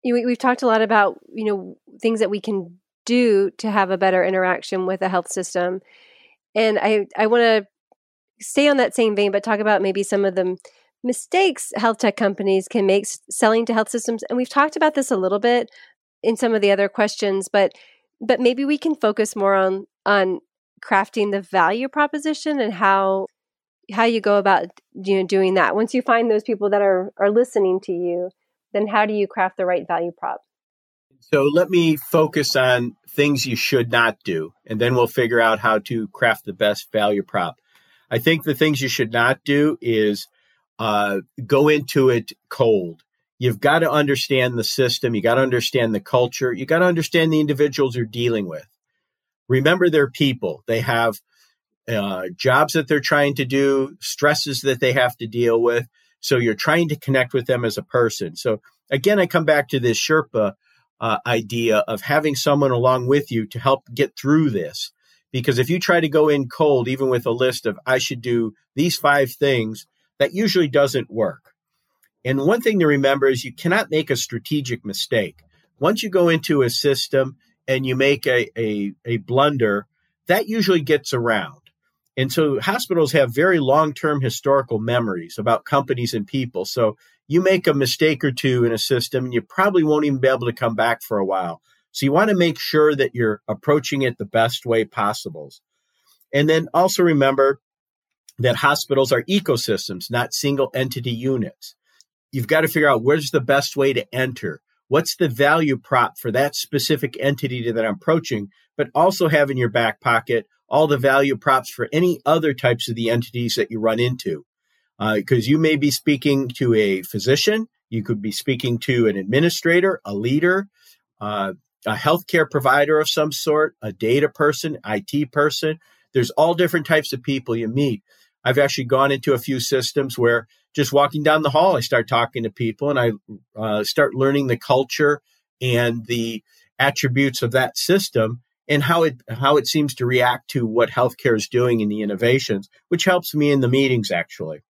we've talked a lot about, things that we can do to have a better interaction with the health system. And I want to stay on that same vein, but talk about maybe some of the mistakes health tech companies can make selling to health systems. And we've talked about this a little bit in some of the other questions, but maybe we can focus more on crafting the value proposition and how you go about doing that. Once you find those people that are listening to you, then how do you craft the right value prop? So let me focus on things you should not do, and then we'll figure out how to craft the best value prop. I think the things you should not do is go into it cold. You've got to understand the system. You got to understand the culture. You got to understand the individuals you're dealing with. Remember, they're people. They have jobs that they're trying to do, stresses that they have to deal with. So you're trying to connect with them as a person. So again, I come back to this Sherpa idea of having someone along with you to help get through this. Because if you try to go in cold, even with a list of, I should do these 5 things, that usually doesn't work. And one thing to remember is you cannot make a strategic mistake. Once you go into a system and you make a blunder, that usually gets around. And so hospitals have very long-term historical memories about companies and people. So you make a mistake or two in a system, and you probably won't even be able to come back for a while. So you want to make sure that you're approaching it the best way possible. And then also remember that hospitals are ecosystems, not single entity units. You've got to figure out where's the best way to enter. What's the value prop for that specific entity that I'm approaching, but also have in your back pocket all the value props for any other types of the entities that you run into. Because you may be speaking to a physician, you could be speaking to an administrator, a leader, a healthcare provider of some sort, a data person, IT person. There's all different types of people you meet. I've actually gone into a few systems where just walking down the hall, I start talking to people and I start learning the culture and the attributes of that system and how it seems to react to what healthcare is doing in the innovations, which helps me in the meetings, actually.